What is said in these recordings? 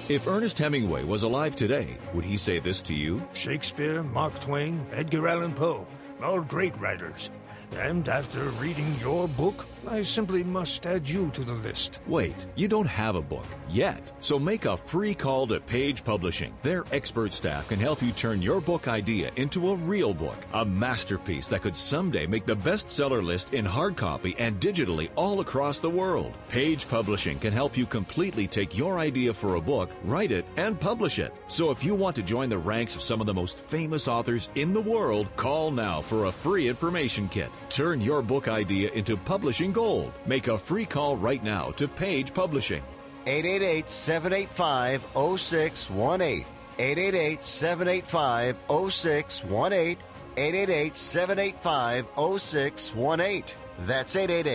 If Ernest Hemingway was alive today, would he say this to you? Shakespeare, Mark Twain, Edgar Allan Poe, all great writers. And after reading your book, I simply must add you to the list. Wait, you don't have a book yet. So make a free call to Page Publishing. Their expert staff can help you turn your book idea into a real book, a masterpiece that could someday make the bestseller list in hard copy and digitally all across the world. Page Publishing can help you completely take your idea for a book, write it, and publish it. So if you want to join the ranks of some of the most famous authors in the world, call now for a free information kit. Turn your book idea into publishing gold. Make a free call right now to Page Publishing. 888-785-0618. 888-785-0618. 888-785-0618. That's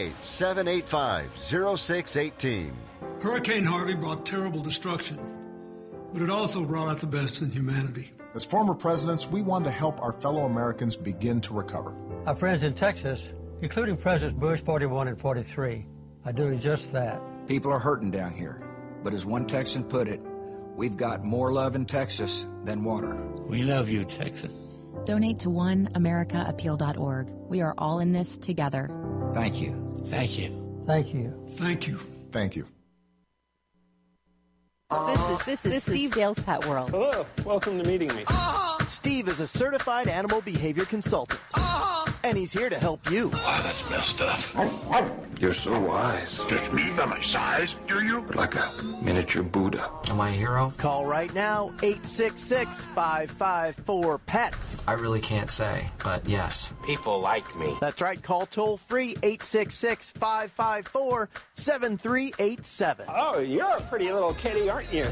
888-785-0618. Hurricane Harvey brought terrible destruction, but it also brought out the best in humanity. As former presidents, we want to help our fellow Americans begin to recover. Our friends in Texas, including Presidents Bush 41 and 43, are doing just that. People are hurting down here, but as one Texan put it, we've got more love in Texas than water. We love you, Texas. Donate to oneamericaappeal.org. We are all in this together. Thank you. Thank you. Thank you. Thank you. Thank you. This is Steve Dale's Pet World. Hello, welcome to meeting me. Steve is a certified animal behavior consultant. And he's here to help you. Wow, that's messed up. You're so wise. Judge me by my size, do you? Like a miniature Buddha. Am I a hero? Call right now, 866-554-PETS. I really can't say, but yes. People like me. That's right, call toll free, 866-554-7387. Oh, you're a pretty little kitty, aren't you?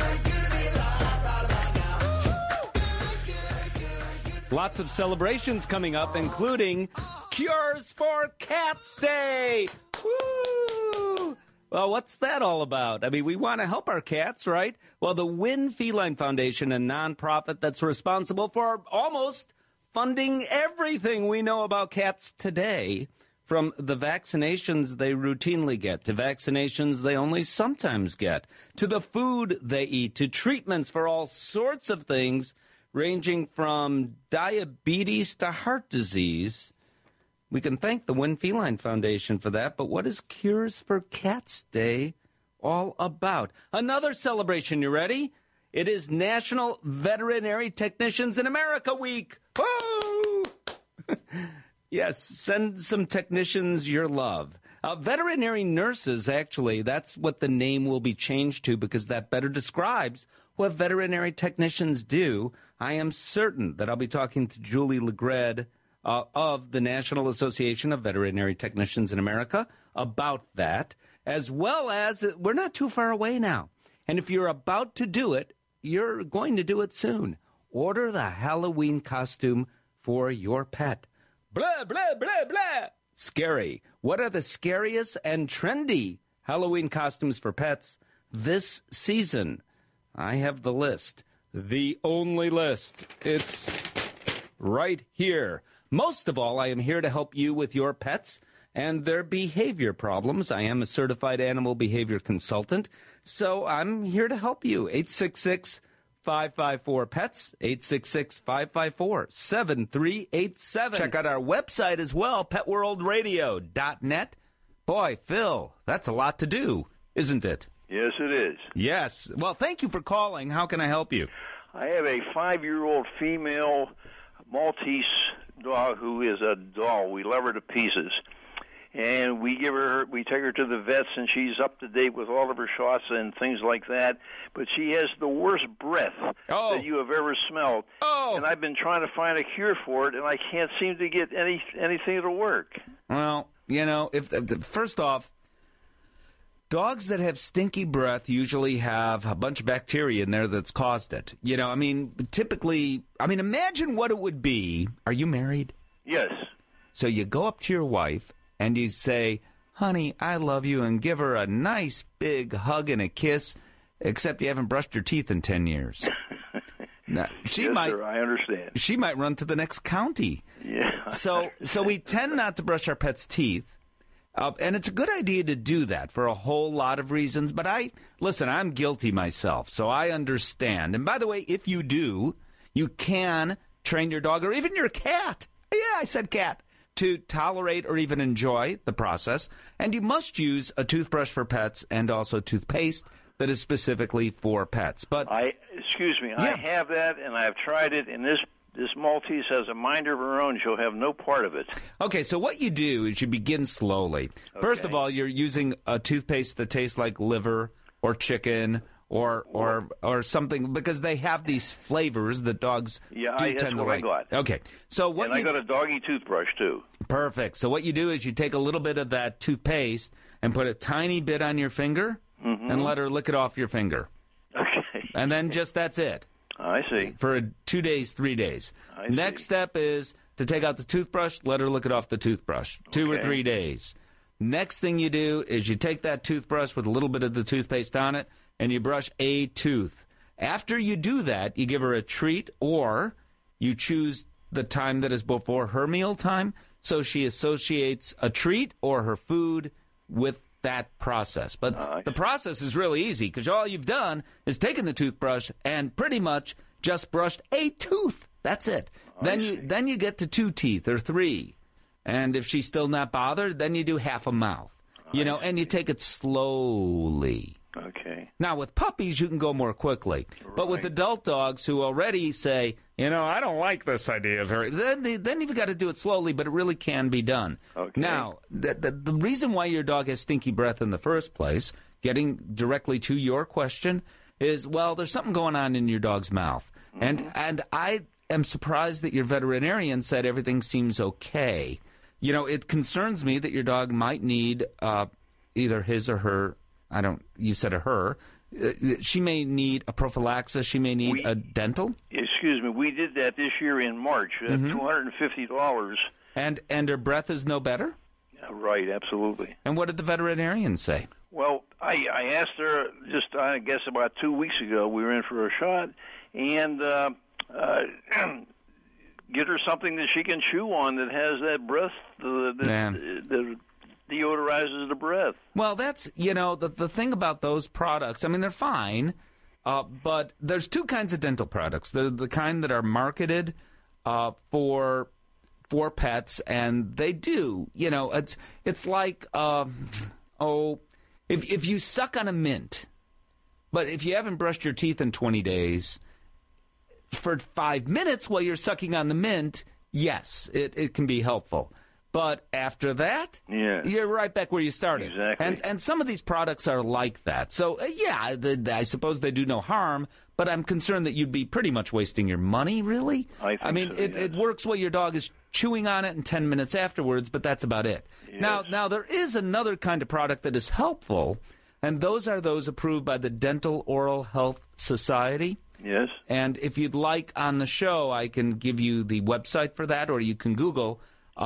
Lots of celebrations coming up, including Cures for Cats Day. Woo! Well, what's that all about? I mean, we want to help our cats, right? Well, the Win Feline Foundation, a nonprofit that's responsible for almost funding everything we know about cats today, from the vaccinations they routinely get, to vaccinations they only sometimes get, to the food they eat, to treatments for all sorts of things, ranging from diabetes to heart disease. We can thank the Win Feline Foundation for that, but what is Cures for Cats Day all about? Another celebration, you ready? It is National Veterinary Technicians in America Week. Woo! Yes, send some technicians your love. Veterinary nurses, actually, that's what the name will be changed to because that better describes what veterinary technicians do. I am certain that I'll be talking to Julie Legred of the National Association of Veterinary Technicians in America about that, as well as we're not too far away now. And if you're about to do it, you're going to do it soon. Order the Halloween costume for your pet. Blah, blah, blah, blah. Scary. What are the scariest and trendy Halloween costumes for pets this season? I have the list. The only list. It's right here. Most of all, I am here to help you with your pets and their behavior problems. I am a certified animal behavior consultant, so I'm here to help you. 866-554-PETS, 866-554-7387. Check out our website as well, petworldradio.net. Boy, Phil, that's a lot to do, isn't it? Yes, it is. Yes. Well, thank you for calling. How can I help you? I have a 5-year-old female Maltese dog who is a doll. We love her to pieces. And we take her to the vets, and she's up to date with all of her shots and things like that. But she has the worst breath that you have ever smelled. And I've been trying to find a cure for it, and I can't seem to get anything to work. Well, you know, first off, dogs that have stinky breath usually have a bunch of bacteria in there that's caused it. You know, I mean, typically, imagine what it would be. Are you married? Yes. So you go up to your wife and you say, honey, I love you, and give her a nice big hug and a kiss, except you haven't brushed your teeth in 10 years. Now, Sir, I understand. She might run to the next county. Yeah. So we tend not to brush our pets' teeth. And it's a good idea to do that for a whole lot of reasons. But I'm guilty myself, so I understand. And by the way, if you do, you can train your dog or even your cat. Yeah, I said cat. To tolerate or even enjoy the process. And you must use a toothbrush for pets and also toothpaste that is specifically for pets. But excuse me, I have that, and I've tried it, and this Maltese has a mind of her own. She'll have no part of it. Okay, so what you do is you begin slowly. Okay. First of all, you're using a toothpaste that tastes like liver or chicken or something, because they have these flavors that dogs do tend to like. I got. Okay, so I got a doggy toothbrush too. Perfect. So what you do is you take a little bit of that toothpaste and put a tiny bit on your finger and let her lick it off your finger. Okay. And then that's it. I see. For 2 days, 3 days. Next step is to take out the toothbrush, let her lick it off the toothbrush. 2 or 3 days. Next thing you do is you take that toothbrush with a little bit of the toothpaste on it, and you brush a tooth. After you do that, you give her a treat, or you choose the time that is before her meal time, so she associates a treat or her food with that process. But the process is really easy, because all you've done is taken the toothbrush and pretty much just brushed a tooth. That's it. Then you get to 2 teeth or 3. And if she's still not bothered, then you do half a mouth. And you take it slowly. Okay. Now, with puppies, you can go more quickly. Right. But with adult dogs who already say, I don't like this idea of her, then you've got to do it slowly, but it really can be done. Okay. Now, the reason why your dog has stinky breath in the first place, getting directly to your question, is, there's something going on in your dog's mouth. And I am surprised that your veterinarian said everything seems okay. It concerns me that your dog might need either his or her, you said a her, she may need a prophylaxis, she may need a dental? Excuse me, we did that this year in March, $250. And her breath is no better? Right, absolutely. And what did the veterinarian say? Well, I asked her just, I guess, about 2 weeks ago. We were in for a shot, and get her something that she can chew on that has that breath, that deodorizes the breath. Well, that's, the thing about those products, they're fine, but there's 2 kinds of dental products. They're the kind that are marketed for pets, and they do, it's like, if you suck on a mint, but if you haven't brushed your teeth in 20 days, for 5 minutes while you're sucking on the mint, yes, it can be helpful. But after that, you're right back where you started. Exactly. And some of these products are like that. So, I suppose they do no harm, but I'm concerned that you'd be pretty much wasting your money, really. I think so, it works while your dog is chewing on it and 10 minutes afterwards, but that's about it. Yes. Now, there is another kind of product that is helpful, and those are those approved by the Dental Oral Health Society. Yes. And if you'd like on the show, I can give you the website for that, or you can Google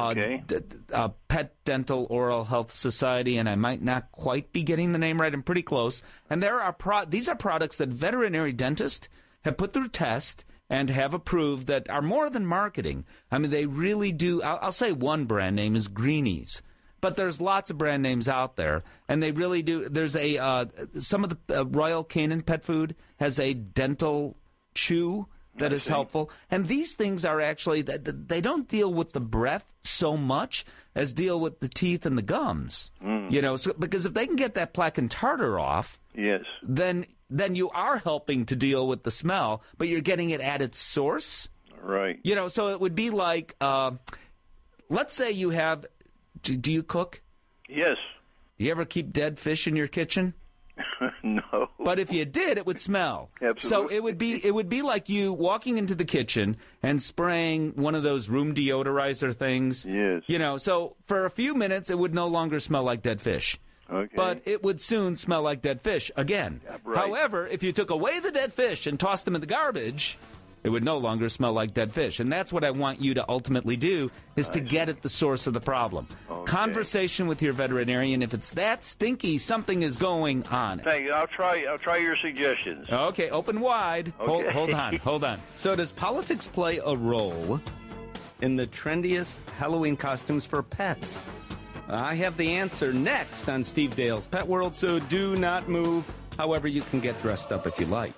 Pet Dental Oral Health Society, and I might not quite be getting the name right. I'm pretty close. And these are products that veterinary dentists have put through test and have approved that are more than marketing. They really do. I'll say one brand name is Greenies. But there's lots of brand names out there, and they really do. There's some of the Royal Canin Pet Food has a dental chew that is helpful. And these things are actually, they don't deal with the breath so much as deal with the teeth and the gums. Because if they can get that plaque and tartar off, then you are helping to deal with the smell, but you're getting it at its source. Right. So it would be like, let's say you have. Do you cook? Yes. Do you ever keep dead fish in your kitchen? No. But if you did, it would smell. Absolutely. So it would be like you walking into the kitchen and spraying one of those room deodorizer things. Yes. So for a few minutes, it would no longer smell like dead fish. Okay. But it would soon smell like dead fish again. Right. However, if you took away the dead fish and tossed them in the garbage, it would no longer smell like dead fish. And that's what I want you to ultimately do, is to get at the source of the problem. Okay. Conversation with your veterinarian. If it's that stinky, something is going on. Thank you. I'll try your suggestions. Okay, open wide. Okay. Hold on. So does politics play a role in the trendiest Halloween costumes for pets? I have the answer next on Steve Dale's Pet World, so do not move. However, you can get dressed up if you like.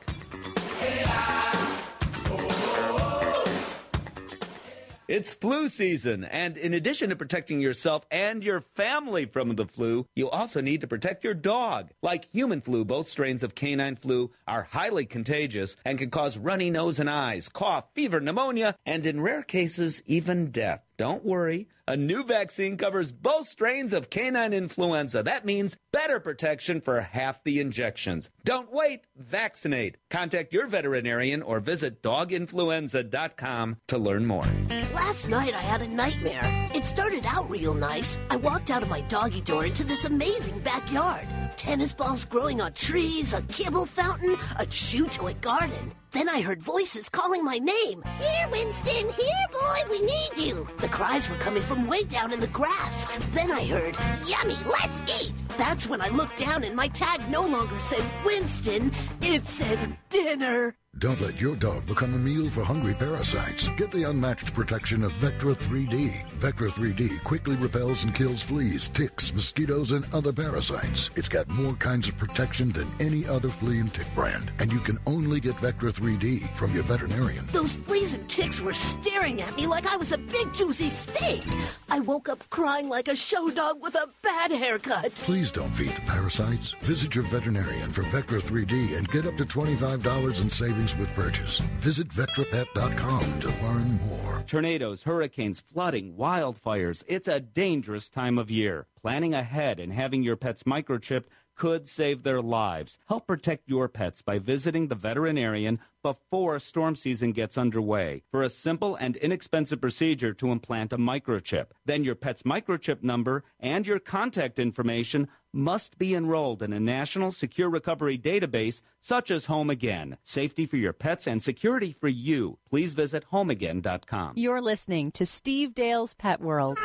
It's flu season, and in addition to protecting yourself and your family from the flu, you also need to protect your dog. Like human flu, both strains of canine flu are highly contagious and can cause runny nose and eyes, cough, fever, pneumonia, and in rare cases, even death. Don't worry. A new vaccine covers both strains of canine influenza. That means better protection for half the injections. Don't wait. Vaccinate. Contact your veterinarian or visit doginfluenza.com to learn more. Last night I had a nightmare. It started out real nice. I walked out of my doggy door into this amazing backyard. Tennis balls growing on trees, a kibble fountain, a chew-toy garden. Then I heard voices calling my name. Here, Winston! Here, boy! We need you! The cries were coming from way down in the grass. Then I heard, yummy, let's eat! That's when I looked down and my tag no longer said Winston. It said dinner. Don't let your dog become a meal for hungry parasites. Get the unmatched protection of Vectra 3D. Vectra 3D quickly repels and kills fleas, ticks, mosquitoes, and other parasites. It's got more kinds of protection than any other flea and tick brand. And you can only get Vectra 3D from your veterinarian. Those fleas and ticks were staring at me like I was a big juicy steak. I woke up crying like a show dog with a bad haircut. Please don't feed the parasites. Visit your veterinarian for Vectra 3D and get up to $25 in savings with purchase. Visit VectraPet.com to learn more. Tornadoes, hurricanes, flooding, wildfires. It's a dangerous time of year. Planning ahead and having your pet's microchip could save their lives. Help protect your pets by visiting the veterinarian before storm season gets underway for a simple and inexpensive procedure to implant a microchip. Then your pet's microchip number and your contact information must be enrolled in a national secure recovery database such as Home Again. Safety for your pets and security for you. Please visit homeagain.com. You're listening to Steve Dale's Pet World.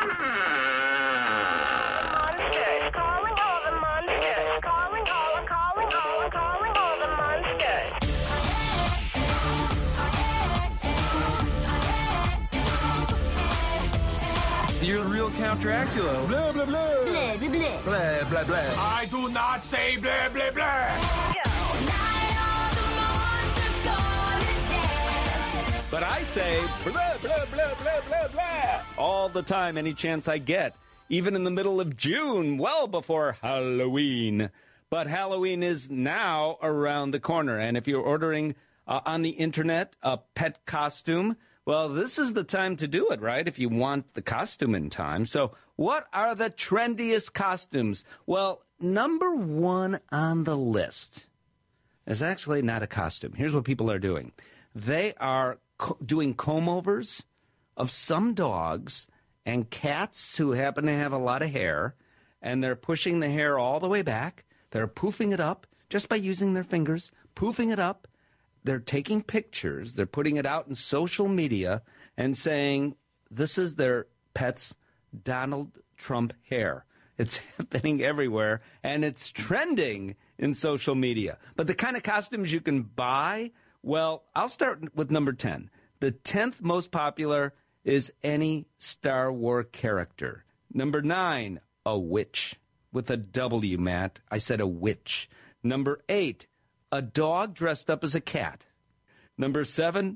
You're the real Count Dracula. Blah, blah, blah. Blah, blah, blah. Blah, blah, blah. I do not say blah, blah, blah. But I say blah, blah, blah, blah, blah, blah all the time, any chance I get, even in the middle of June, well before Halloween. But Halloween is now around the corner, and if you're ordering on the internet a pet costume, well, this is the time to do it, right, if you want the costume in time. So what are the trendiest costumes? Well, number one on the list is actually not a costume. Here's what people are doing. They are doing comb-overs of some dogs and cats who happen to have a lot of hair, and they're pushing the hair all the way back. They're poofing it up just by using their fingers, poofing it up. They're taking pictures, they're putting it out in social media and saying this is their pet's Donald Trump hair. It's happening everywhere, and it's trending in social media. But the kind of costumes you can buy, well, I'll start with number 10. The 10th most popular is any Star Wars character. Number 9, a witch. With a W, Matt. I said a witch. Number 8, a dog dressed up as a cat. Number 7,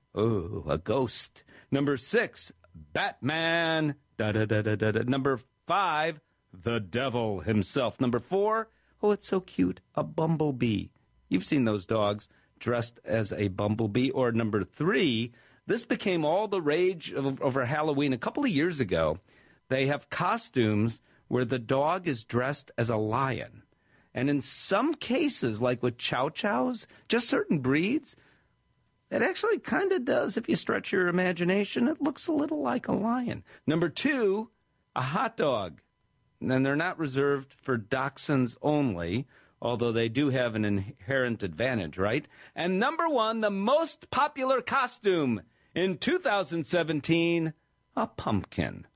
a ghost. Number 6, Batman. Da-da-da-da-da-da. Number 5, the devil himself. Number 4, it's so cute, a bumblebee. You've seen those dogs dressed as a bumblebee. Or number 3, this became all the rage over Halloween a couple of years ago. They have costumes where the dog is dressed as a lion. And in some cases, like with chow chows, just certain breeds, it actually kind of does, if you stretch your imagination, it looks a little like a lion. Number 2, a hot dog. And they're not reserved for dachshunds only, although they do have an inherent advantage, right? And number 1, the most popular costume in 2017, a pumpkin.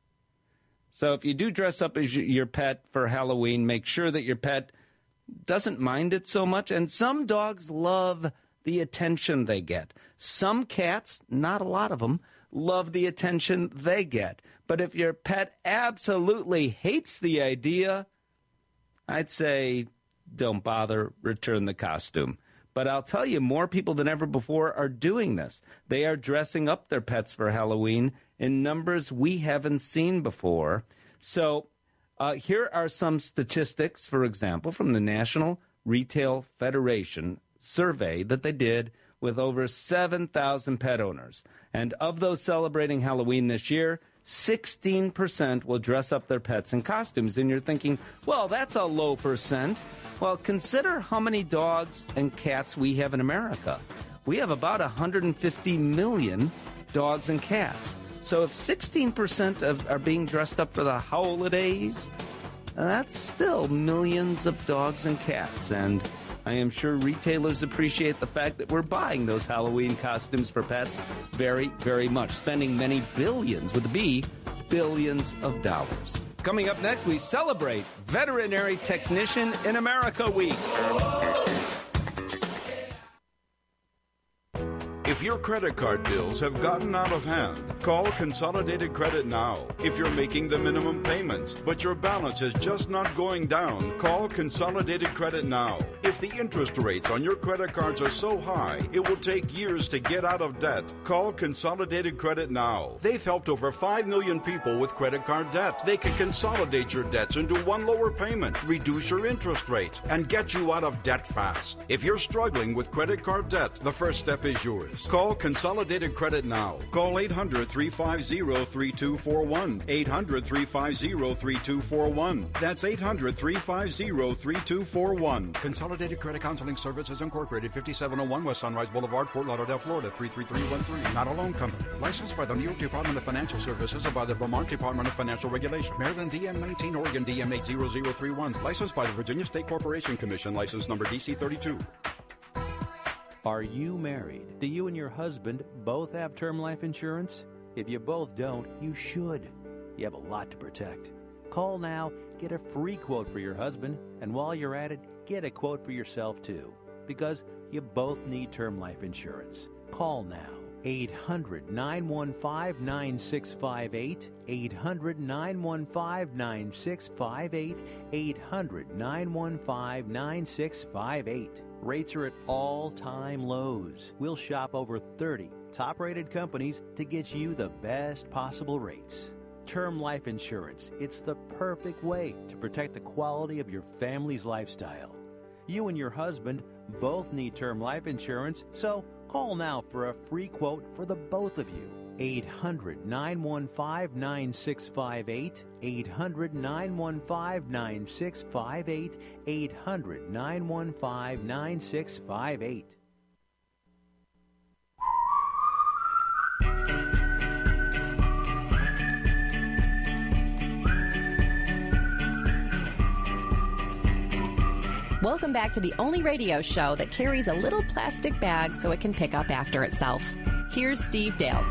So if you do dress up as your pet for Halloween, make sure that your pet doesn't mind it so much. And some dogs love the attention they get. Some cats, not a lot of them, love the attention they get. But if your pet absolutely hates the idea, I'd say don't bother, return the costume. But I'll tell you, more people than ever before are doing this. They are dressing up their pets for Halloween in numbers we haven't seen before. So here are some statistics, for example, from the National Retail Federation survey that they did with over 7,000 pet owners. And of those celebrating Halloween this year, 16% will dress up their pets in costumes. And you're thinking, well, that's a low percent. Well, consider how many dogs and cats we have in America. We have about 150 million dogs and cats. So if 16% are being dressed up for the holidays, that's still millions of dogs and cats. And I am sure retailers appreciate the fact that we're buying those Halloween costumes for pets very, very much, spending many billions, with a B, billions of dollars. Coming up next, we celebrate Veterinary Technician in America Week. If your credit card bills have gotten out of hand, call Consolidated Credit now. If you're making the minimum payments, but your balance is just not going down, call Consolidated Credit now. If the interest rates on your credit cards are so high, it will take years to get out of debt, call Consolidated Credit now. They've helped over 5 million people with credit card debt. They can consolidate your debts into one lower payment, reduce your interest rates, and get you out of debt fast. If you're struggling with credit card debt, the first step is yours. Call Consolidated Credit now. Call 800-350-3241. 800-350-3241. That's 800-350-3241. Consolidated Credit Counseling Services Incorporated, 5701 West Sunrise Boulevard, Fort Lauderdale, Florida, 33313. Not a loan company. Licensed by the New York Department of Financial Services and by the Vermont Department of Financial Regulation. Maryland DM 19, Oregon DM 80031. Licensed by the Virginia State Corporation Commission. License number DC 32. Are you married? Do you and your husband both have term life insurance? If you both don't, you should. You have a lot to protect. Call now, get a free quote for your husband, and while you're at it, get a quote for yourself too, because you both need term life insurance. Call now. 800-915-9658, 800-915-9658, 800-915-9658. Rates are at all-time lows. We'll shop over 30 top-rated companies to get you the best possible rates. Term life insurance, it's the perfect way to protect the quality of your family's lifestyle. You and your husband both need term life insurance, so call now for a free quote for the both of you. 800-915-9658, 800-915-9658, 800-915-9658. Welcome back to the only radio show that carries a little plastic bag so it can pick up after itself. Here's Steve Dale.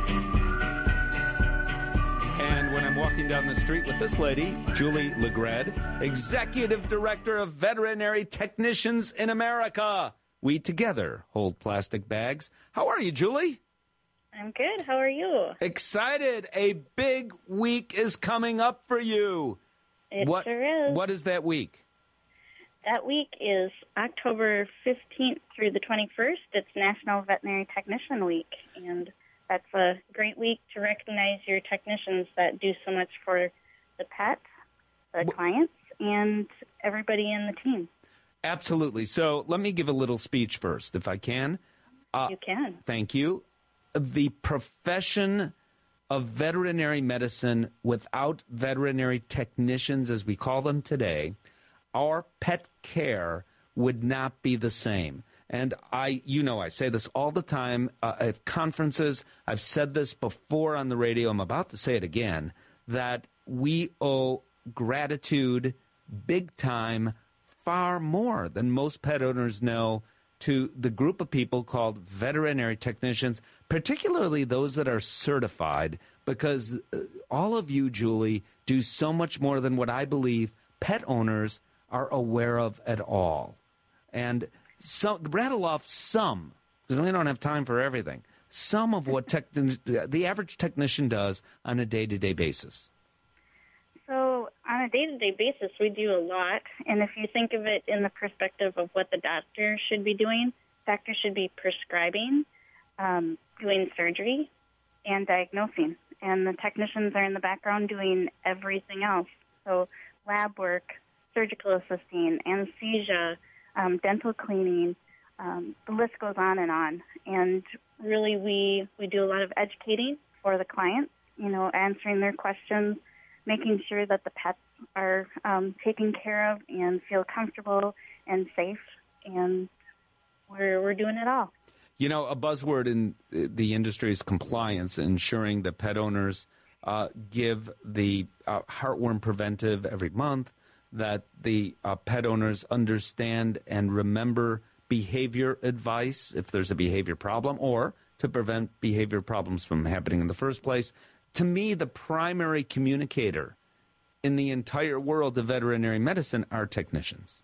And when I'm walking down the street with this lady, Julie Legred, Executive Director of Veterinary Technicians in America, we together hold plastic bags. How are you, Julie? I'm good. How are you? Excited. A big week is coming up for you. It sure is. What is that week? That week is October 15th through the 21st. It's National Veterinary Technician Week, and that's a great week to recognize your technicians that do so much for the pets, the clients, and everybody in the team. Absolutely. So let me give a little speech first, if I can. You can. Thank you. The profession of veterinary medicine, without veterinary technicians, as we call them today, our pet care would not be the same. And I say this all the time at conferences. I've said this before on the radio. I'm about to say it again, that we owe gratitude big time, far more than most pet owners know, to the group of people called veterinary technicians, particularly those that are certified, because all of you, Julie, do so much more than what I believe pet owners are aware of at all. And rattle off some, because we don't have time for everything. some of what the average technician does on a day-to-day basis? So on a day-to-day basis, we do a lot. And if you think of it in the perspective of what the doctor should be doing, doctors should be prescribing, doing surgery, and diagnosing. And the technicians are in the background doing everything else. So lab work, surgical assisting, anesthesia, dental cleaning, the list goes on. And really we do a lot of educating for the clients, answering their questions, making sure that the pets are taken care of and feel comfortable and safe. And we're doing it all. A buzzword in the industry is compliance, ensuring that pet owners give the heartworm preventive every month, that the pet owners understand and remember behavior advice if there's a behavior problem, or to prevent behavior problems from happening in the first place. To me, the primary communicator in the entire world of veterinary medicine are technicians.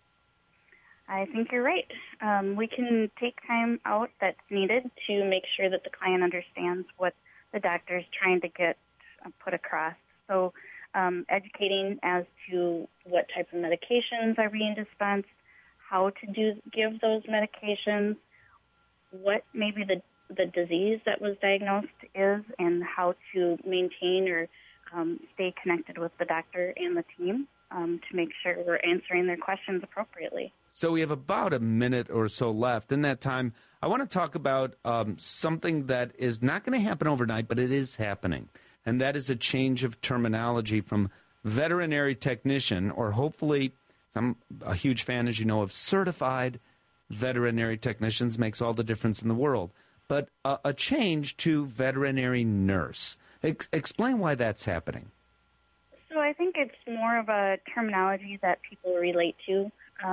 I think you're right. We can take time out that's needed to make sure that the client understands what the doctor is trying to get put across. So educating as to what type of medications are being dispensed, how to give those medications, what maybe the disease that was diagnosed is, and how to maintain or stay connected with the doctor and the team to make sure we're answering their questions appropriately. So we have about a minute or so left. In that time, I want to talk about something that is not going to happen overnight, but it is happening. And that is a change of terminology from veterinary technician, or hopefully, I'm a huge fan, as you know, of certified veterinary technicians, makes all the difference in the world. But a change to veterinary nurse. Explain why that's happening. So I think it's more of a terminology that people relate to.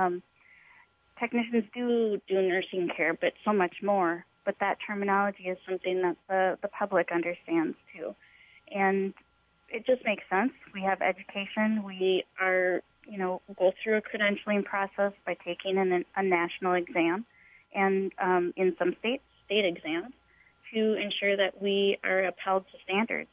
Technicians do nursing care, but so much more. But that terminology is something that the public understands too. And it just makes sense. We have education. We are, go through a credentialing process by taking a national exam, and in some states, state exams, to ensure that we are upheld to standards.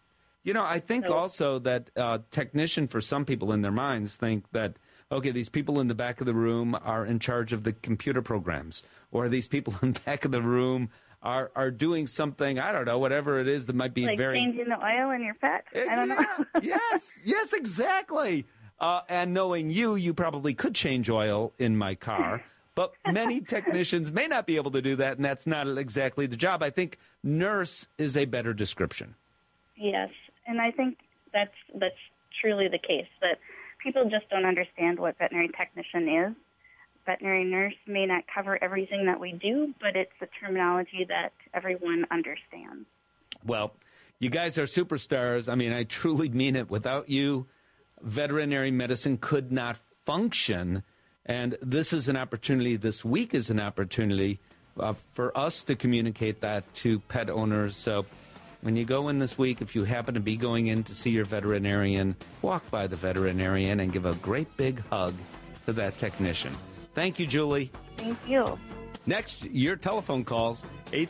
I think also that technician, for some people in their minds, think that, okay, these people in the back of the room are in charge of the computer programs, or these people in the back of the room are doing something, I don't know, whatever it is that might be like changing the oil in your pet. I don't know. Yes, exactly. And knowing you probably could change oil in my car. But many technicians may not be able to do that, and that's not exactly the job. I think nurse is a better description. Yes, and I think that's truly the case, that people just don't understand what veterinary technician is. Veterinary nurse may not cover everything that we do, but it's the terminology that everyone understands. Well, you guys are superstars. I mean, I truly mean it. Without you, veterinary medicine could not function. And this is an opportunity, this week is an opportunity for us to communicate that to pet owners. So when you go in this week, if you happen to be going in to see your veterinarian, walk by the veterinarian and give a great big hug to that technician. Thank you, Julie. Thank you. Next, your telephone calls,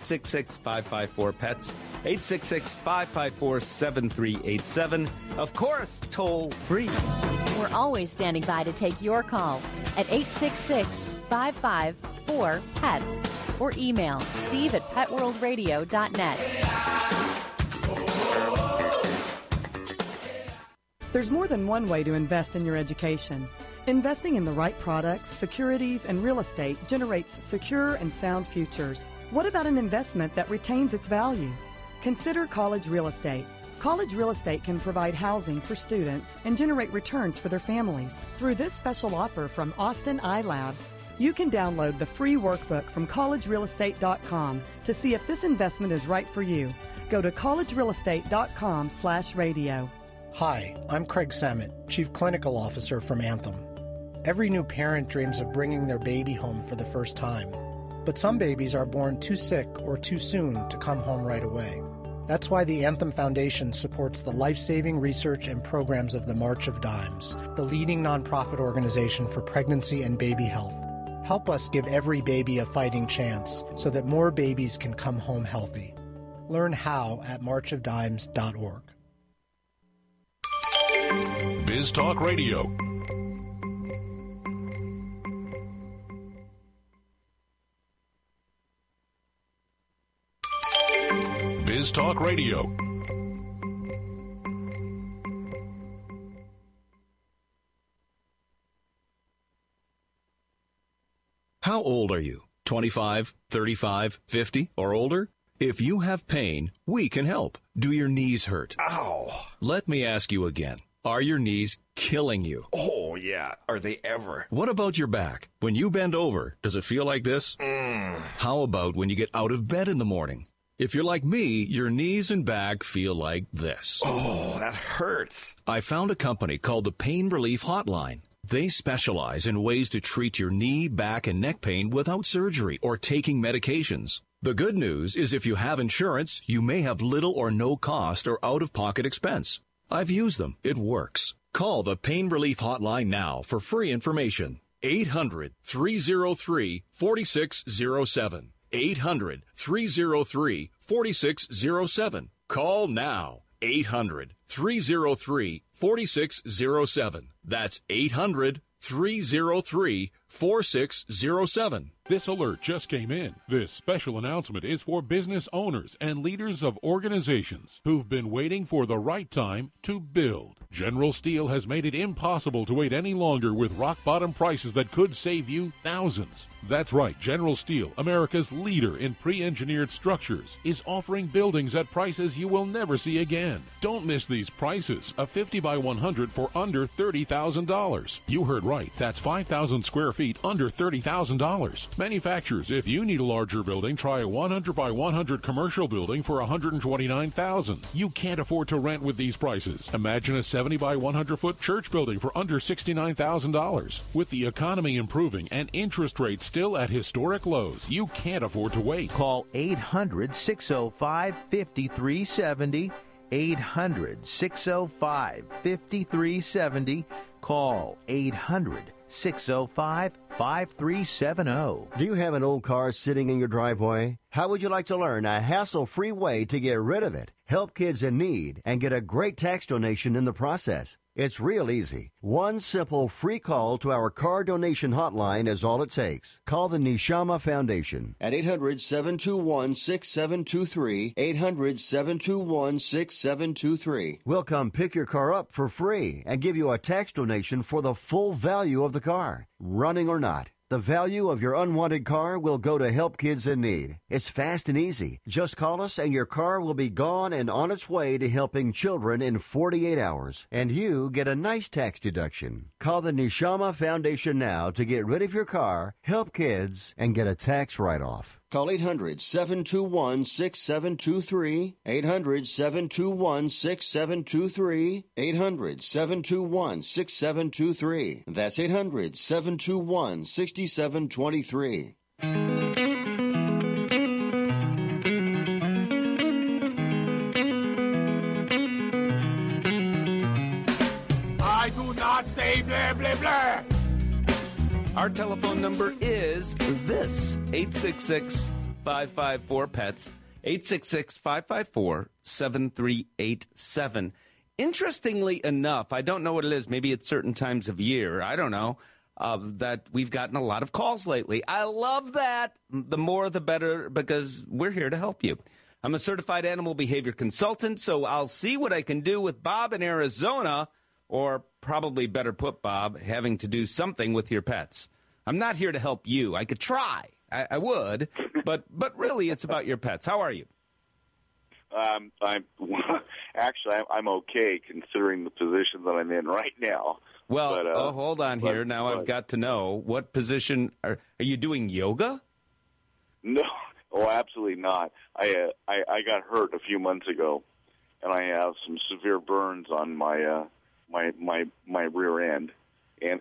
866-554-PETS, 866-554-7387. Of course, toll free. We're always standing by to take your call at 866-554-PETS or email steve@petworldradio.net. There's more than one way to invest in your education. Investing in the right products, securities, and real estate generates secure and sound futures. What about an investment that retains its value? Consider College Real Estate. College Real Estate can provide housing for students and generate returns for their families. Through this special offer from Austin iLabs, you can download the free workbook from collegerealestate.com to see if this investment is right for you. Go to collegerealestate.com/radio. Hi, I'm Craig Samet, Chief Clinical Officer from Anthem. Every new parent dreams of bringing their baby home for the first time. But some babies are born too sick or too soon to come home right away. That's why the Anthem Foundation supports the life-saving research and programs of the March of Dimes, the leading nonprofit organization for pregnancy and baby health. Help us give every baby a fighting chance so that more babies can come home healthy. Learn how at marchofdimes.org. Biz Talk Radio. Biz Talk Radio. How old are you? 25, 35, 50, or older? If you have pain, we can help. Do your knees hurt? Ow. Let me ask you again. Are your knees killing you? Oh, yeah. Are they ever? What about your back? When you bend over, does it feel like this? How about when you get out of bed in the morning? If you're like me, your knees and back feel like this. Oh, that hurts. I found a company called the Pain Relief Hotline. They specialize in ways to treat your knee, back, and neck pain without surgery or taking medications. The good news is if you have insurance, you may have little or no cost or out-of-pocket expense. I've used them. It works. Call the Pain Relief Hotline now for free information. 800-303-4607. 800-303-4607. Call now. 800-303-4607. That's 800-303-4607. This alert just came in. This special announcement is for business owners and leaders of organizations who've been waiting for the right time to build. General Steel has made it impossible to wait any longer with rock-bottom prices that could save you thousands. That's right, General Steel, America's leader in pre-engineered structures, is offering buildings at prices you will never see again. Don't miss these prices. A 50 by 100 for under $30,000. You heard right. That's 5,000 square feet under $30,000. Manufacturers, if you need a larger building, try a 100 by 100 commercial building for $129,000. You can't afford to rent with these prices. Imagine a 70 by 100 foot church building for under $69,000. With the economy improving and interest rates still at historic lows, you can't afford to wait. Call 800-605-5370. 800-605-5370. Call 800-605-5370. Do you have an old car sitting in your driveway? How would you like to learn a hassle-free way to get rid of it, help kids in need, and get a great tax donation in the process? It's real easy. One simple free call to our car donation hotline is all it takes. Call the Neshama Foundation at 800-721-6723, 800-721-6723. We'll come pick your car up for free and give you a tax donation for the full value of the car, running or not. The value of your unwanted car will go to help kids in need. It's fast and easy. Just call us and your car will be gone and on its way to helping children in 48 hours. And you get a nice tax deduction. Call the Neshama Foundation now to get rid of your car, help kids, and get a tax write-off. Call 800-721-6723, 800-721-6723, 800-721-6723. That's 800-721-6723. I do not say blah, blah, blah. Our telephone number is this, 866-554-PETS, 866-554-7387. Interestingly enough, I don't know what it is, maybe it's certain times of year, I don't know, that we've gotten a lot of calls lately. I love that. The more the better, because we're here to help you. I'm a certified animal behavior consultant, so I'll see what I can do with Bob in Arizona, or probably better put, Bob, having to do something with your pets. I'm not here to help you. I could try. I would, but really it's about your pets. How are you? I'm okay considering the position that I'm in right now. Well, hold on here. Now I've got to know, what position are you doing? Yoga? No, absolutely not. I got hurt a few months ago, and I have some severe burns on my rear end, and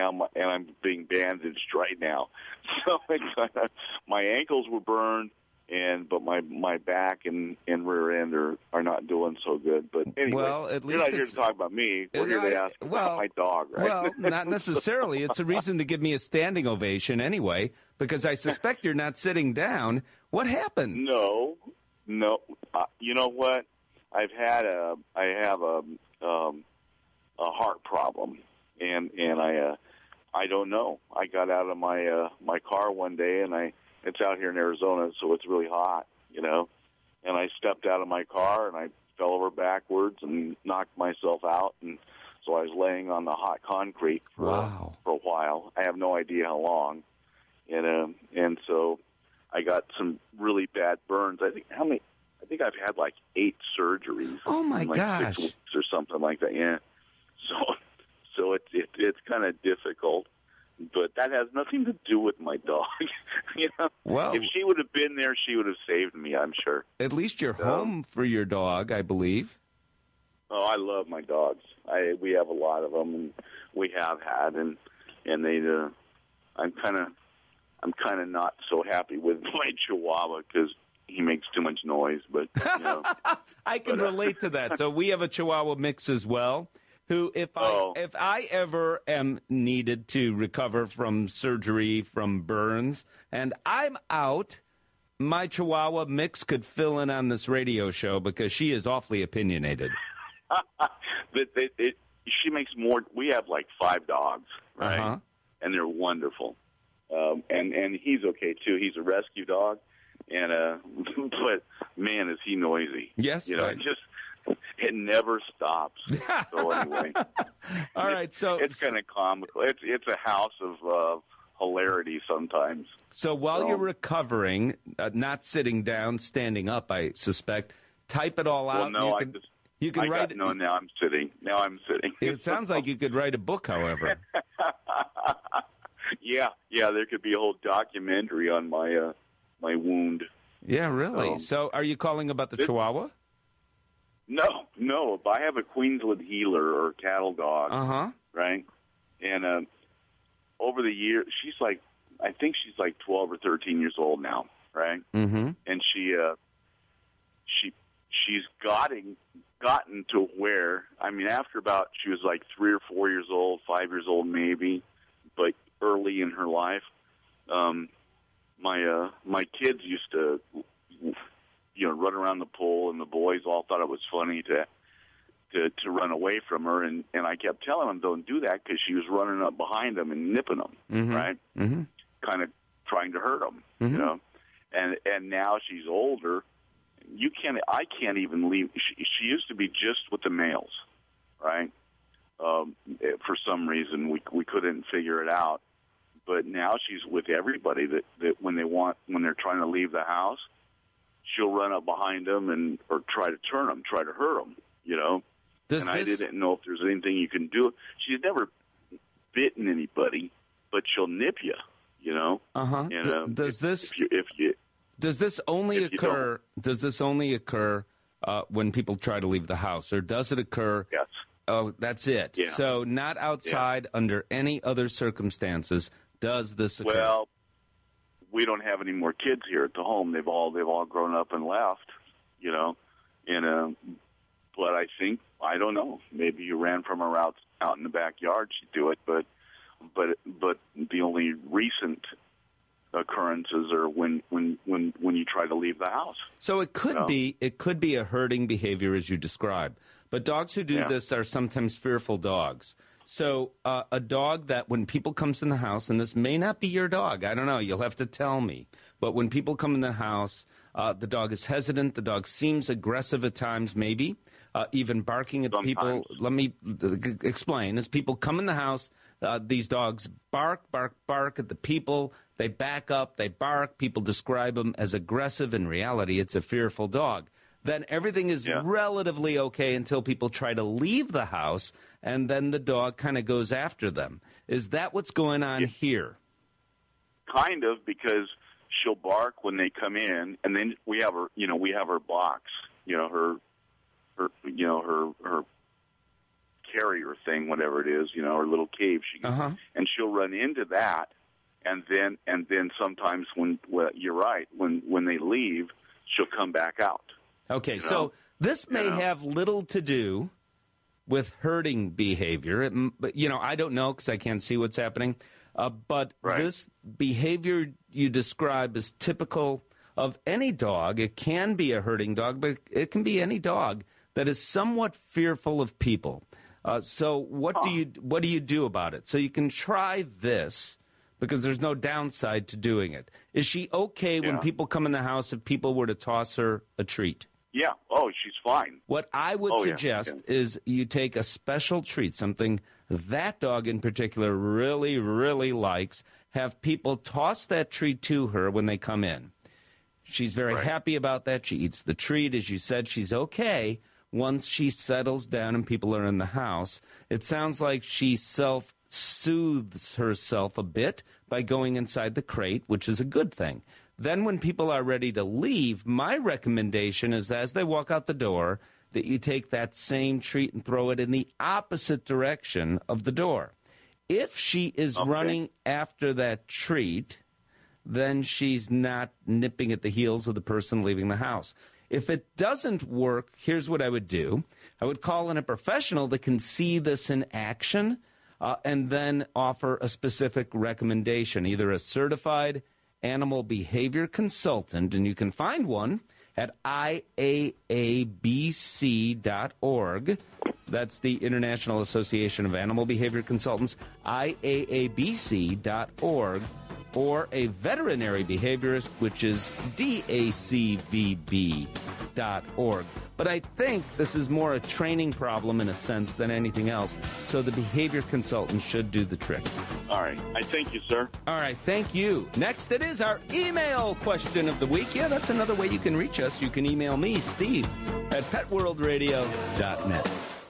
I'm being bandaged right now. So my ankles were burned, but my back and rear end are not doing so good. But anyway, well, at least you're not here to talk about me. We're here to ask about my dog, right? Well, not necessarily. It's a reason to give me a standing ovation anyway, because I suspect you're not sitting down. What happened? No. You know what? I have a heart problem, and I don't know. I got out of my car one day, and it's out here in Arizona, so it's really hot, and I stepped out of my car and I fell over backwards and knocked myself out, and so I was laying on the hot concrete for a while. I have no idea how long, and so I got some really bad burns. I think I've had like 8 surgeries. Oh my in like gosh! 6 weeks or something like that. Yeah. So it's kind of difficult, but that has nothing to do with my dog. Well, if she would have been there, she would have saved me, I'm sure. At least you're home for your dog, I believe. Oh, I love my dogs. We have a lot of them, and we have had, and they. I'm kind of not so happy with my Chihuahua because he makes too much noise. But I can relate to that. So we have a Chihuahua mix as well. Who, if I ever am needed to recover from surgery, from burns, and I'm out, my Chihuahua mix could fill in on this radio show because she is awfully opinionated. She makes more. We have like 5 dogs, right? Uh-huh. And they're wonderful. And he's okay too. He's a rescue dog, and but man, is he noisy? Yes, it never stops. So anyway, all right. So it's kind of comical. It's a house of hilarity sometimes. So while you're recovering, not sitting down, standing up, I suspect, type it all out. Well, no, you can write. No, now I'm sitting. It sounds like you could write a book, however. Yeah. There could be a whole documentary on my wound. Yeah, really. So are you calling about the Chihuahua? No. I have a Queensland Heeler or cattle dog, right? And over the years, I think she's like 12 or 13 years old now, right? Mm-hmm. And she's gotten to where, after about, she was like 3 or 4 years old, 5 years old maybe, but early in her life, my kids used to run around the pool, and the boys all thought it was funny to run away from her, and I kept telling them don't do that because she was running up behind them and nipping them, right? Mm-hmm. Kind of trying to hurt them, And now she's older. I can't even leave. She used to be just with the males, right? For some reason we couldn't figure it out, but now she's with everybody. That when they're trying to leave the house, she'll run up behind them or try to turn them, try to hurt them, I didn't know if there's anything you can do. She's never bitten anybody, but she'll nip you, Does this only occur when people try to leave the house, or does it occur? Yes. Oh, that's it. Yeah. So not outside under any other circumstances does this occur. Well, we don't have any more kids here at the home. They've all grown up and left, but I don't know. Maybe you ran from her out in the backyard, she'd do it, but the only recent occurrences are when you try to leave the house. So it could be a herding behavior as you describe. But dogs who do this are sometimes fearful dogs. So a dog that when people comes in the house, and this may not be your dog, I don't know, you'll have to tell me. But when people come in the house, the dog is hesitant. The dog seems aggressive at times, maybe even barking at people. Let me explain. As people come in the house, these dogs bark at the people. They back up, they bark. People describe them as aggressive. In reality, it's a fearful dog. Then everything is relatively okay until people try to leave the house, and then the dog kind of goes after them. Is that what's going on here? Kind of, because she'll bark when they come in, and then we have her box, her carrier thing, whatever it is, her little cave. And she'll run into that, And then sometimes you're right, when they leave, she'll come back out. Okay, so this may have little to do with herding behavior. But, I don't know because I can't see what's happening. But this behavior you describe is typical of any dog. It can be a herding dog, but it can be any dog that is somewhat fearful of people. So what do you do about it? So you can try this because there's no downside to doing it. Is she okay when people come in the house if people were to toss her a treat? Yeah. Oh, she's fine. What I would suggest is you take a special treat, something that dog in particular really, really likes. Have people toss that treat to her when they come in. She's very happy about that. She eats the treat. As you said, she's okay once she settles down and people are in the house. It sounds like she self-soothes herself a bit by going inside the crate, which is a good thing. Then when people are ready to leave, my recommendation is as they walk out the door that you take that same treat and throw it in the opposite direction of the door. If she is running after that treat, then she's not nipping at the heels of the person leaving the house. If it doesn't work, here's what I would do. I would call in a professional that can see this in action and then offer a specific recommendation, either a certified animal behavior consultant, and you can find one at IAABC.org. That's the International Association of Animal Behavior Consultants, IAABC.org, or a veterinary behaviorist, which is DACVB.org. But I think this is more a training problem in a sense than anything else, so the behavior consultant should do the trick. All right. I thank you, sir. All right. Thank you. Next, it is our email question of the week. Yeah, that's another way you can reach us. You can email me, Steve, at petworldradio.net.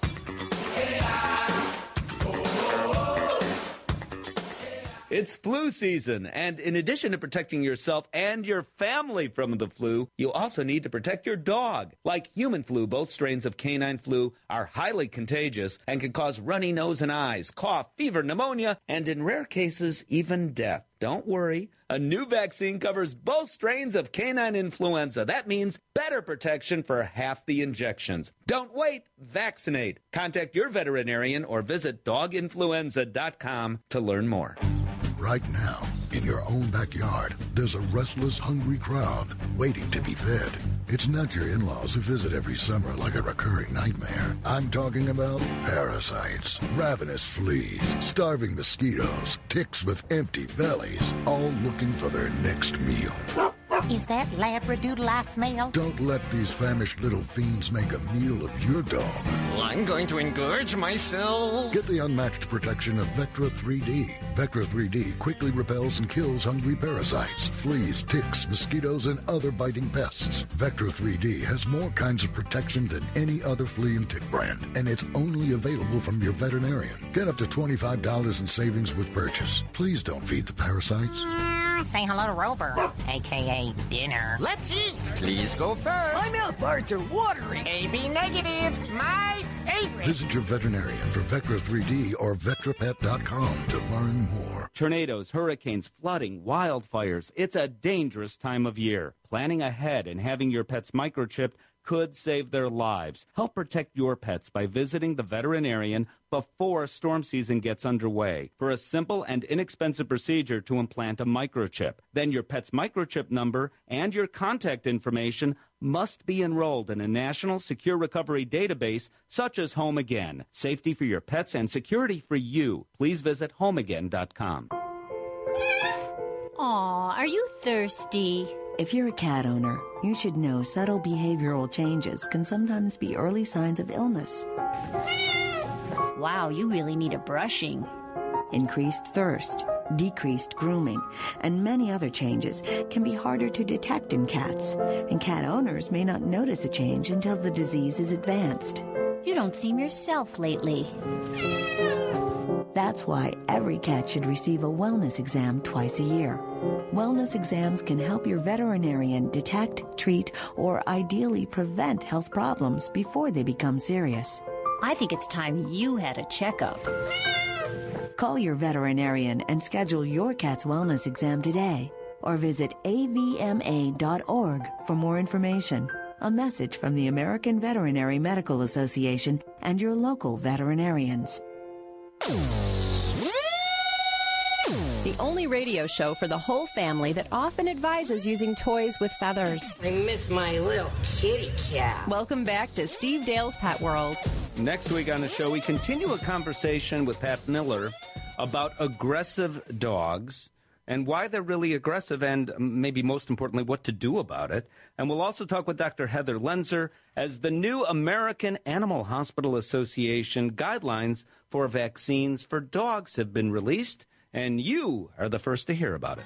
It's flu season, and in addition to protecting yourself and your family from the flu, you also need to protect your dog. Like human flu, both strains of canine flu are highly contagious and can cause runny nose and eyes, cough, fever, pneumonia, and in rare cases, even death. Don't worry. A new vaccine covers both strains of canine influenza. That means better protection for half the injections. Don't wait. Vaccinate. Contact your veterinarian or visit doginfluenza.com to learn more. Right now, in your own backyard, there's a restless, hungry crowd waiting to be fed. It's not your in-laws who visit every summer like a recurring nightmare. I'm talking about parasites, ravenous fleas, starving mosquitoes, ticks with empty bellies, all looking for their next meal. Is that Labradoodle I smell? Don't let these famished little fiends make a meal of your dog. Well, I'm going to engorge myself. Get the unmatched protection of Vectra 3D. Vectra 3D quickly repels and kills hungry parasites, fleas, ticks, mosquitoes, and other biting pests. Vectra 3D has more kinds of protection than any other flea and tick brand, and it's only available from your veterinarian. Get up to $25 in savings with purchase. Please don't feed the parasites. Say hello to Rover, a.k.a. dinner. Let's eat. Please go first. My mouth parts are watering. AB negative. My favorite. Visit your veterinarian for Vectra 3D or VectraPet.com to learn more. Tornadoes, hurricanes, flooding, wildfires. It's a dangerous time of year. Planning ahead and having your pets microchipped could save their lives. Help protect your pets by visiting the veterinarian before storm season gets underway for a simple and inexpensive procedure to implant a microchip. Then your pet's microchip number and your contact information must be enrolled in a national secure recovery database such as Home Again. Safety for your pets and security for you. Please visit homeagain.com. Aw, are you thirsty? If you're a cat owner, you should know subtle behavioral changes can sometimes be early signs of illness. Wow, you really need a brushing. Increased thirst, decreased grooming, and many other changes can be harder to detect in cats, and cat owners may not notice a change until the disease is advanced. You don't seem yourself lately. That's why every cat should receive a wellness exam twice a year. Wellness exams can help your veterinarian detect, treat, or ideally prevent health problems before they become serious. I think it's time you had a checkup. Call your veterinarian and schedule your cat's wellness exam today, or visit avma.org for more information. A message from the American Veterinary Medical Association and your local veterinarians. The only radio show for the whole family that often advises using toys with feathers. I miss my little kitty cat. Welcome back to Steve Dale's Pet World. Next week on the show, we continue a conversation with Pat Miller about aggressive dogs and why they're really aggressive and maybe most importantly, what to do about it. And we'll also talk with Dr. Heather Lenzer as the new American Animal Hospital Association guidelines for vaccines for dogs have been released, and you are the first to hear about it.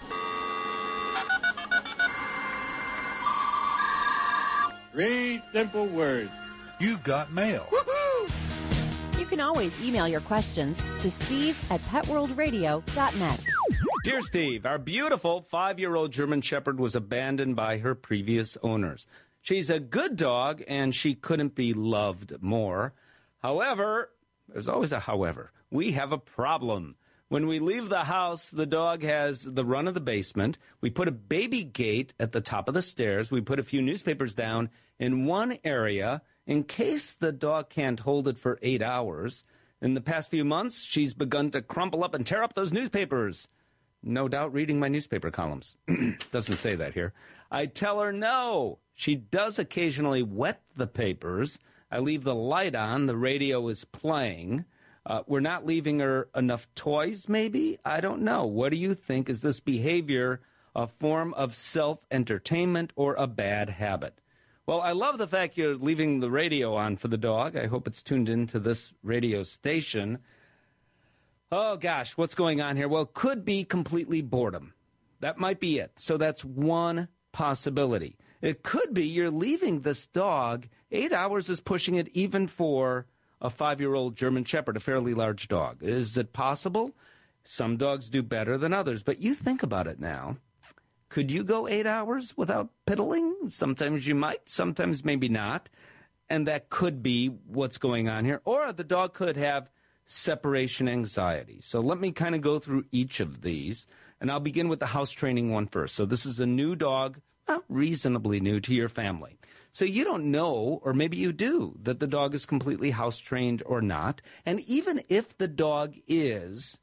3 simple words. You got mail. Woohoo! You can always email your questions to steve@petworldradio.net. Dear Steve, our beautiful 5-year-old German Shepherd was abandoned by her previous owners. She's a good dog, and she couldn't be loved more. However, there's always a however. We have a problem. When we leave the house, the dog has the run of the basement. We put a baby gate at the top of the stairs. We put a few newspapers down in one area in case the dog can't hold it for 8 hours. In the past few months, she's begun to crumple up and tear up those newspapers. No doubt reading my newspaper columns. Doesn't say that here. I tell her no. She does occasionally wet the papers. I leave the light on. The radio is playing. We're not leaving her enough toys, maybe? I don't know. What do you think? Is this behavior a form of self-entertainment or a bad habit? Well, I love the fact you're leaving the radio on for the dog. I hope it's tuned into this radio station. Oh, gosh, what's going on here? Well, it could be completely boredom. That might be it. So that's one possibility. It could be you're leaving this dog. 8 hours is pushing it even for a 5-year-old German Shepherd, a fairly large dog. Is it possible? Some dogs do better than others, but you think about it now. Could you go 8 hours without piddling? Sometimes you might, sometimes maybe not. And that could be what's going on here. Or the dog could have separation anxiety. So let me kind of go through each of these, and I'll begin with the house training one first. So this is a new dog, reasonably new to your family. So you don't know, or maybe you do, that the dog is completely house-trained or not. And even if the dog is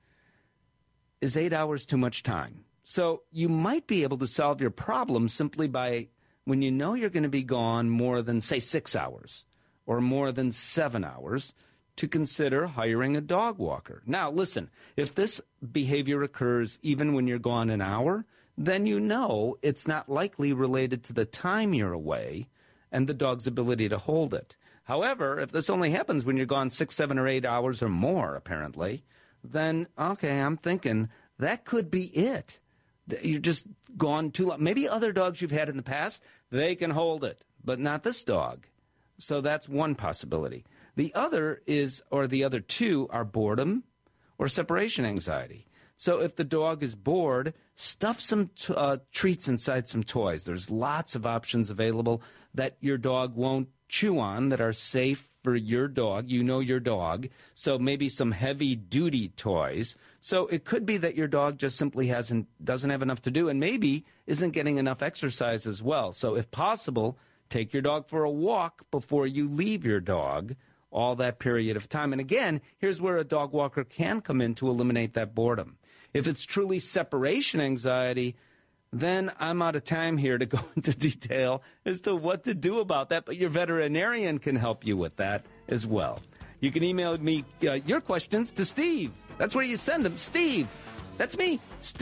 8 hours too much time? So you might be able to solve your problem simply by, when you know you're going to be gone more than, say, 6 hours or more than 7 hours, to consider hiring a dog walker. Now, listen, if this behavior occurs even when you're gone an hour, then you know it's not likely related to the time you're away and the dog's ability to hold it. However, if this only happens when you're gone 6, 7, or 8 hours or more, apparently, then, okay, I'm thinking that could be it. You're just gone too long. Maybe other dogs you've had in the past, they can hold it, but not this dog. So that's one possibility. The other is, or the other two, are boredom or separation anxiety. So if the dog is bored, stuff some treats inside some toys. There's lots of options available that your dog won't chew on that are safe for your dog. You know your dog. So maybe some heavy-duty toys. So it could be that your dog just simply doesn't have enough to do and maybe isn't getting enough exercise as well. So if possible, take your dog for a walk before you leave your dog all that period of time. And again, here's where a dog walker can come in to eliminate that boredom. If it's truly separation anxiety, then I'm out of time here to go into detail as to what to do about that. But your veterinarian can help you with that as well. You can email me your questions to Steve. That's where you send them. Steve. That's me.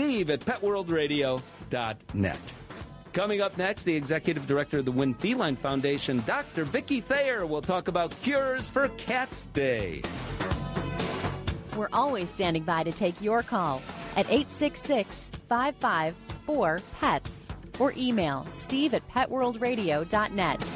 Steve@petworldradio.net. Coming up next, the executive director of the Wynn Feline Foundation, Dr. Vicki Thayer, will talk about cures for Cats Day. We're always standing by to take your call at 866-554-PETS or email steve@petworldradio.net.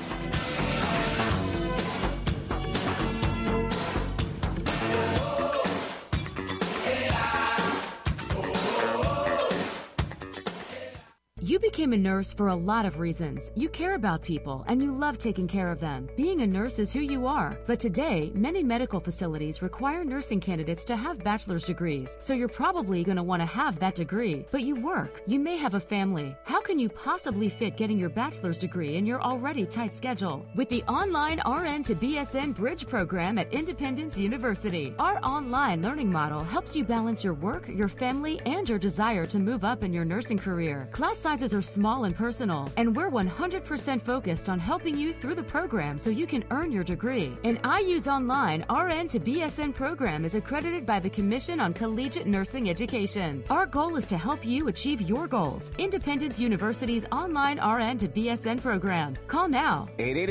You became a nurse for a lot of reasons. You care about people and you love taking care of them. Being a nurse is who you are. But today, many medical facilities require nursing candidates to have bachelor's degrees. So you're probably going to want to have that degree. But you work. You may have a family. How can you possibly fit getting your bachelor's degree in your already tight schedule? With the online RN to BSN Bridge program at Independence University, our online learning model helps you balance your work, your family, and your desire to move up in your nursing career. Class sizes are small and personal, and we're 100% focused on helping you through the program so you can earn your degree. An IU's online RN to BSN program is accredited by the Commission on Collegiate Nursing Education. Our goal is to help you achieve your goals. Independence University's online RN to BSN program. Call now.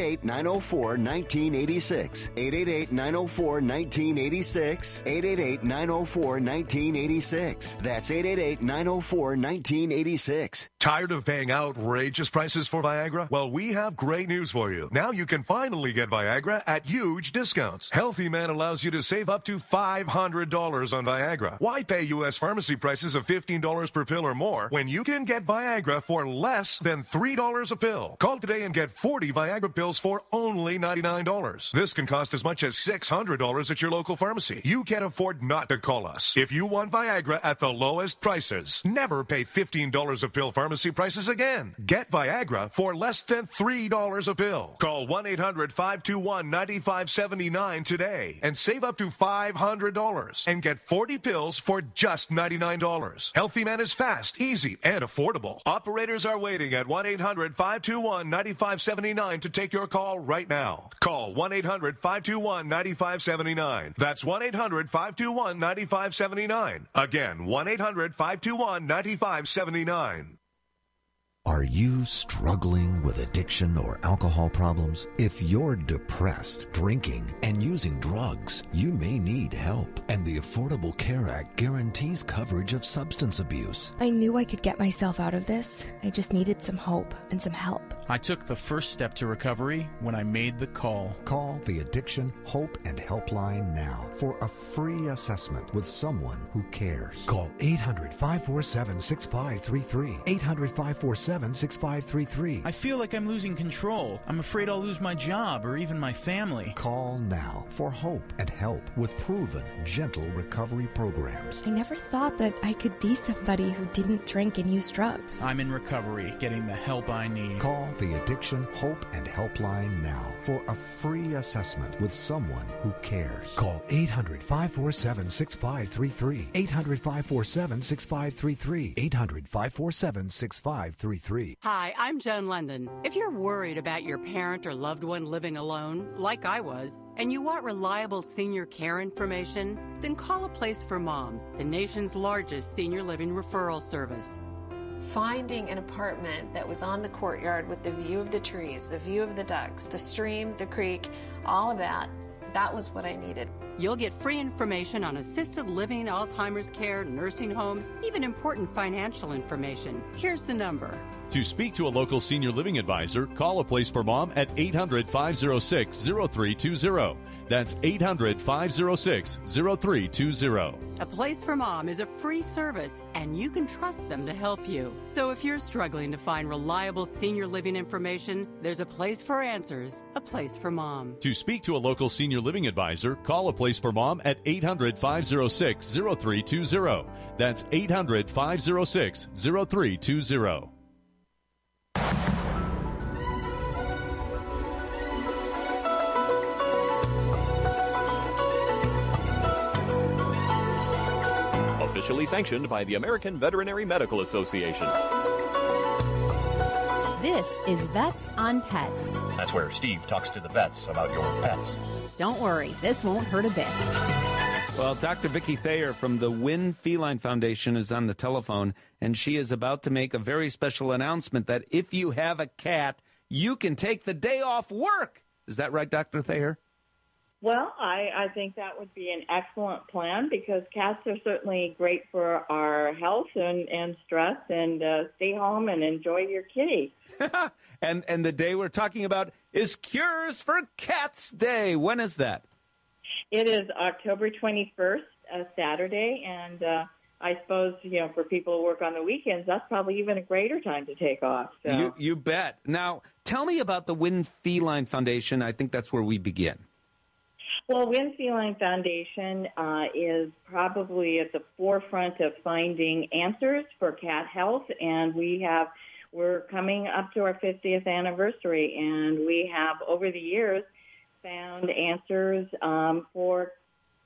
888-904-1986. 888-904-1986. 888-904-1986. That's 888-904-1986. Tired of paying outrageous prices for Viagra? Well, we have great news for you. Now you can finally get Viagra at huge discounts. Healthy Man allows you to save up to $500 on Viagra. Why pay U.S. pharmacy prices of $15 per pill or more when you can get Viagra for less than $3 a pill? Call today and get 40 Viagra pills for only $99. This can cost as much as $600 at your local pharmacy. You can't afford not to call us. If you want Viagra at the lowest prices, never pay $15 a pill pharmacy prices again. Get Viagra for less than $3 a pill. Call 1-800-521-9579 today and save up to $500 and get 40 pills for just $99. Healthy Man is fast, easy, and affordable. Operators are waiting at 1-800-521-9579 to take your call right now. Call 1-800-521-9579. That's 1-800-521-9579. Again, 1-800-521-9579. Are you struggling with addiction or alcohol problems? If you're depressed, drinking, and using drugs, you may need help. And the Affordable Care Act guarantees coverage of substance abuse. I knew I could get myself out of this. I just needed some hope and some help. I took the first step to recovery when I made the call. Call the Addiction Hope and Helpline now for a free assessment with someone who cares. Call 800-547-6533. 800-547-6533. I feel like I'm losing control. I'm afraid I'll lose my job or even my family. Call now for hope and help with proven, gentle recovery programs. I never thought that I could be somebody who didn't drink and use drugs. I'm in recovery, getting the help I need. Call the Addiction Hope and Helpline now for a free assessment with someone who cares. Call 800-547-6533. 800-547-6533. 800-547-6533. Hi, I'm Joan London. If you're worried about your parent or loved one living alone, like I was, and you want reliable senior care information, then call A Place for Mom, the nation's largest senior living referral service. Finding an apartment that was on the courtyard with the view of the trees, the view of the ducks, the stream, the creek, all of that, that was what I needed. You'll get free information on assisted living, Alzheimer's care, nursing homes, even important financial information. Here's the number. To speak to a local senior living advisor, call A Place for Mom at 800-506-0320. That's 800-506-0320. A Place for Mom is a free service, and you can trust them to help you. So if you're struggling to find reliable senior living information, there's a place for answers, A Place for Mom. To speak to a local senior living advisor, call A Place for Mom at 800-506-0320. That's 800-506-0320. Officially sanctioned by the American Veterinary Medical Association. This is Vets on Pets. That's where Steve talks to the vets about your pets. Don't worry, this won't hurt a bit. Well, Dr. Vicki Thayer from the Wynn Feline Foundation is on the telephone, and she is about to make a very special announcement that if you have a cat, you can take the day off work. Is that right, Dr. Thayer? Well, I think that would be an excellent plan because cats are certainly great for our health and stress, and stay home and enjoy your kitty. And the day we're talking about is Cures for Cats Day. When is that? It is October 21st, Saturday, and I suppose, for people who work on the weekends, that's probably even a greater time to take off. So. You bet. Now, tell me about the Winn Feline Foundation. I think that's where we begin. Well, Winn Feline Foundation is probably at the forefront of finding answers for cat health, and we're coming up to our 50th anniversary, and we have, over the years, found answers for,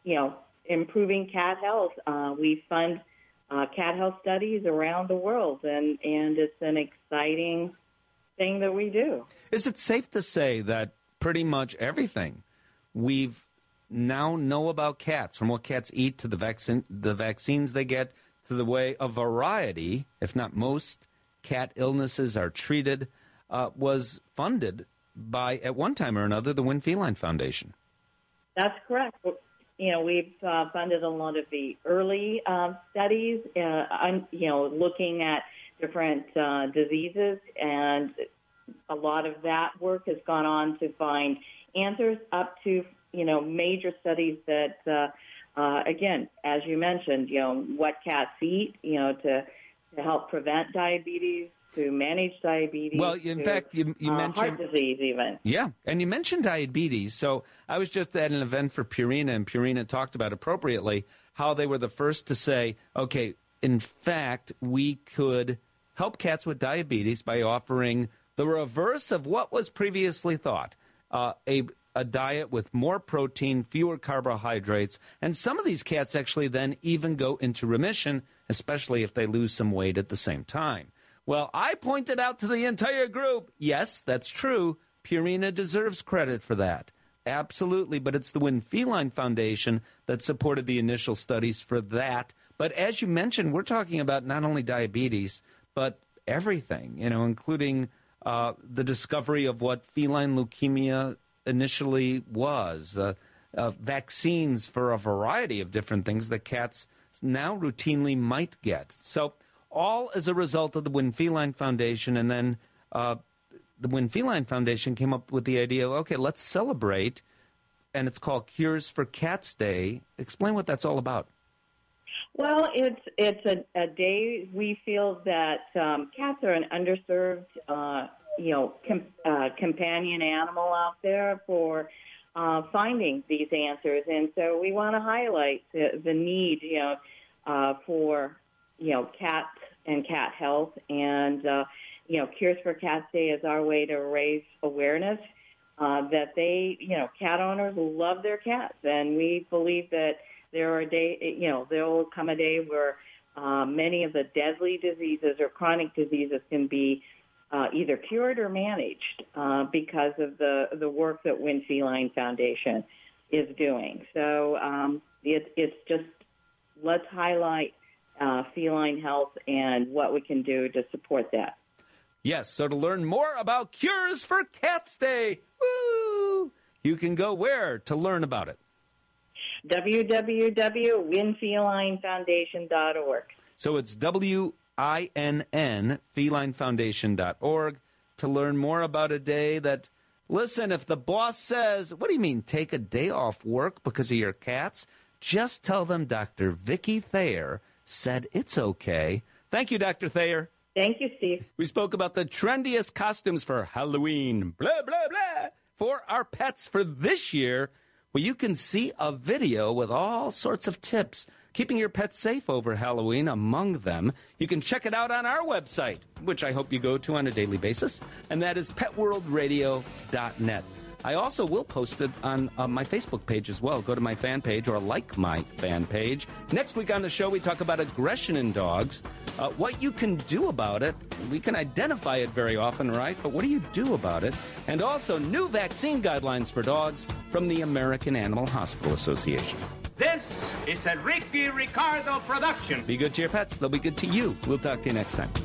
improving cat health. We fund cat health studies around the world, and it's an exciting thing that we do. Is it safe to say that pretty much everything we've now know about cats, from what cats eat to the vaccines they get, to the way a variety, if not most, cat illnesses are treated, was funded by, at one time or another, the Winn Feline Foundation? That's correct. We've funded a lot of the early studies, looking at different diseases, and a lot of that work has gone on to find answers up to, major studies that, again, as you mentioned, what cats eat, to help prevent diabetes, to manage diabetes. Well, in fact, you mentioned heart disease even. Yeah, and you mentioned diabetes. So I was just at an event for Purina, and Purina talked about appropriately how they were the first to say, okay, in fact, we could help cats with diabetes by offering the reverse of what was previously thought, a diet with more protein, fewer carbohydrates, and some of these cats actually then even go into remission, especially if they lose some weight at the same time. Well, I pointed out to the entire group, yes, that's true. Purina deserves credit for that. Absolutely, but it's the Winn Feline Foundation that supported the initial studies for that. But as you mentioned, we're talking about not only diabetes, but everything, including the discovery of what feline leukemia initially was, vaccines for a variety of different things that cats now routinely might get. So all as a result of the Winn Feline Foundation. And then the Winn Feline Foundation came up with the idea of, okay, let's celebrate, and it's called Cures for Cats Day. Explain what that's all about. Well, it's a day we feel that cats are an underserved, companion animal out there for finding these answers, and so we want to highlight the need, for cats and cat health, and Cures for Cats Day is our way to raise awareness that cat owners love their cats, and we believe that there will come a day where many of the deadly diseases or chronic diseases can be either cured or managed because of the work that Winn Feline Foundation is doing. So it's just, let's highlight feline health and what we can do to support that. Yes, so to learn more about Cures for Cats Day, woo, you can go where to learn about it? www.winnfelinefoundation.org. So it's WINN, felinefoundation.org, to learn more about a day that, listen, if the boss says, what do you mean, take a day off work because of your cats? Just tell them Dr. Vicki Thayer said it's okay. Thank you, Dr. Thayer. Thank you, Steve. We spoke about the trendiest costumes for Halloween, blah, blah, blah, for our pets for this year. Well, you can see a video with all sorts of tips keeping your pets safe over Halloween, among them. You can check it out on our website, which I hope you go to on a daily basis, and that is petworldradio.net. I also will post it on my Facebook page as well. Go to my fan page or like my fan page. Next week on the show, we talk about aggression in dogs, what you can do about it. We can identify it very often, right? But what do you do about it? And also new vaccine guidelines for dogs from the American Animal Hospital Association. This is a Ricky Ricardo production. Be good to your pets. They'll be good to you. We'll talk to you next time.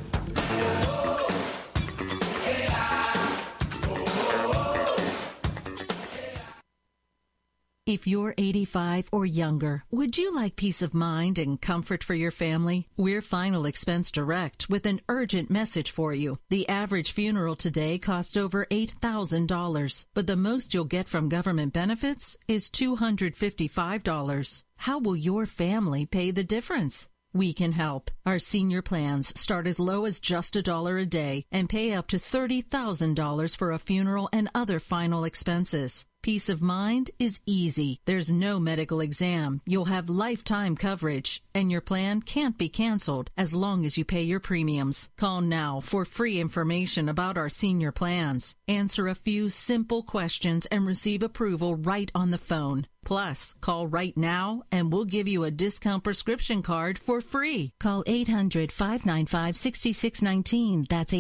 If you're 85 or younger, would you like peace of mind and comfort for your family? We're Final Expense Direct with an urgent message for you. The average funeral today costs over $8,000, but the most you'll get from government benefits is $255. How will your family pay the difference? We can help. Our senior plans start as low as just $1 a day and pay up to $30,000 for a funeral and other final expenses. Peace of mind is easy. There's no medical exam. You'll have lifetime coverage, and your plan can't be canceled as long as you pay your premiums. Call now for free information about our senior plans. Answer a few simple questions and receive approval right on the phone. Plus, call right now and we'll give you a discount prescription card for free. Call 800-595-6619. That's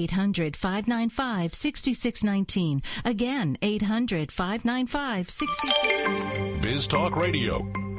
800-595-6619. Again, 800-595-6619. Biz Talk Radio.